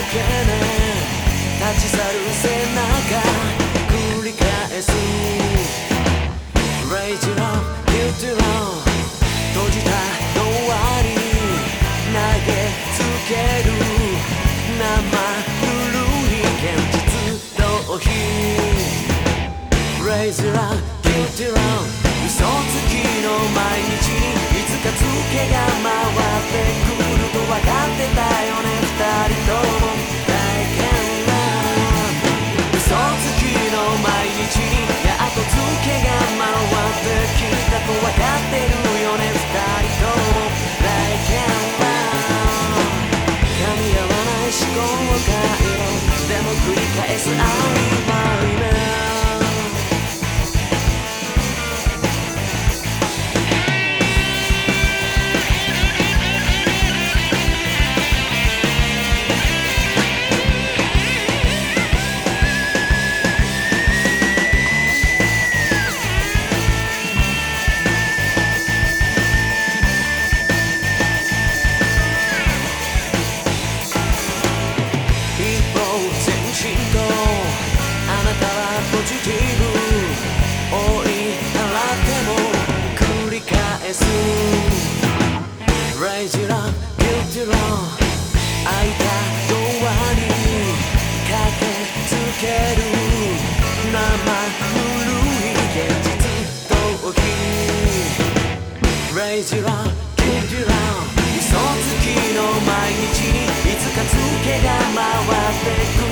けない立ち去る背中繰り返す Lazy love, guilty love 閉じたドアに投げつける生ぬるい現実逃避 Lazy love, guilty love 嘘つきの毎日にいつかツケが回ってくると分かってたよね二人とも Like and love 嘘つきの毎日にやっとツケが回ってきたと分かってるよね二人とも Like and love 噛み合わない思考回路でも繰り返す曖昧なポジティブ追い払っても繰り返す Lazy love, guilty love 開いたドアに駆けつける生ぬるい現実逃避 Lazy love, guilty love 嘘つきの毎日にいつかツケが回ってくる